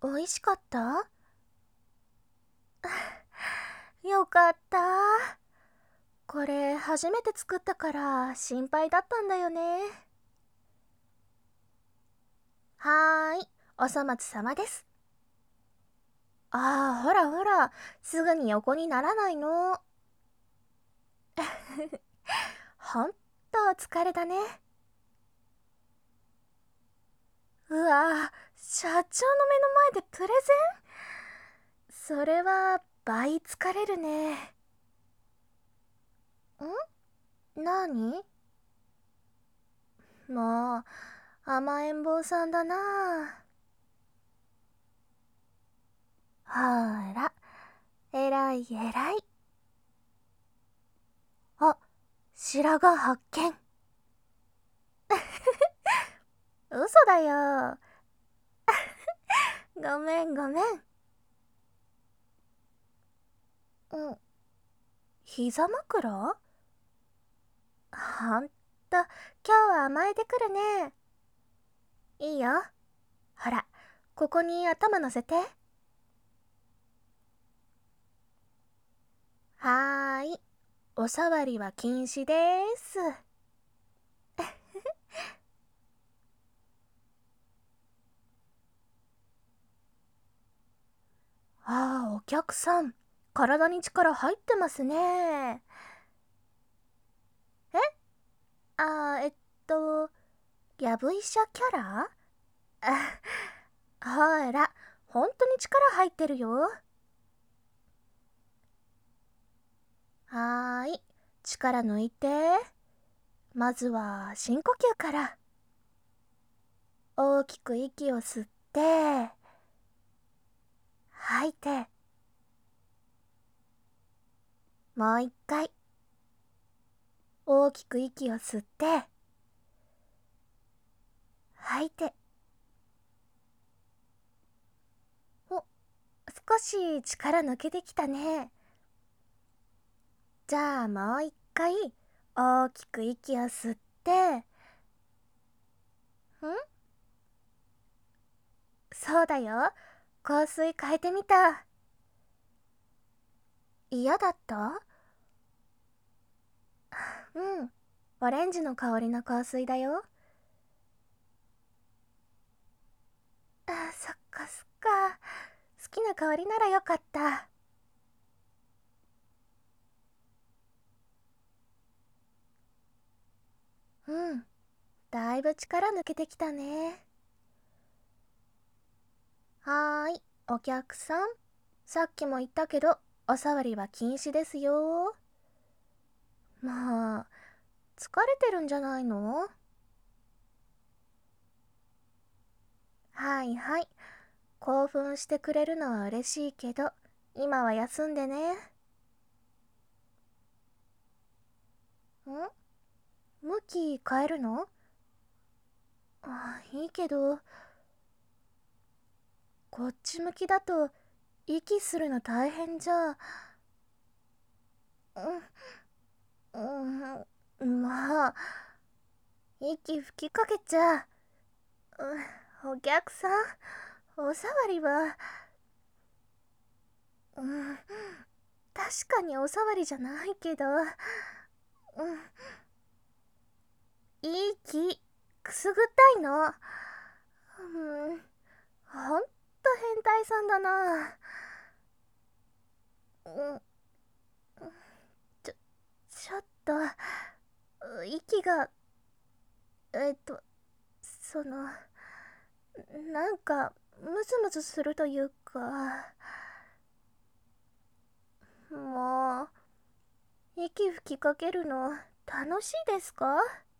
美味しかった？よかった。これ初めて作ったから心配だったんだよね。はーい、おそ松様です。ああ、ほらほら、すぐに横にならないの。ほんとお疲れだね。うわぁ、社長の目の前でプレゼン？それは倍疲れるね。なに？もう、甘えん坊さんだな。ほーら、えらいえらい。あ、白髪発見。嘘だよ。ごめんごめん。うん、膝枕？ほんと、今日は甘えてくるね。いいよ。ほら、ここに頭乗せて。はーい。おさわりは禁止でーす。ああ、お客さん。体に力入ってますね。えあー、やぶ医者キャラ？あ、ほら、ほんとに力入ってるよ。はーい。力抜いて。まずは深呼吸から。大きく息を吸って、吐いて。もう一回。大きく息を吸って、吐いて。お、少し力抜けてきたね。じゃあもう一回、大きく息を吸って、そうだよ。香水変えてみた。嫌だった？うん。オレンジの香りの香水だよ。そっかそっか。好きな香りならよかった。うん。だいぶ力抜けてきたね。はーい、お客さん。さっきも言ったけど、おさわりは禁止ですよ。まあ、疲れてるんじゃないの？はいはい。興奮してくれるのは嬉しいけど、今は休んでね。向き変えるの？いいけど、こっち向きだと息するの大変じゃ。まあ、息吹きかけちゃ。お客さん、おさわりは、確かにおさわりじゃないけど、息くすぐったいの。ほんと変態さんだな。うん、ちょ、ちょっと、息が、えっと、その、なんか、ムズムズするというか、もう、息吹きかけるの楽しいですか？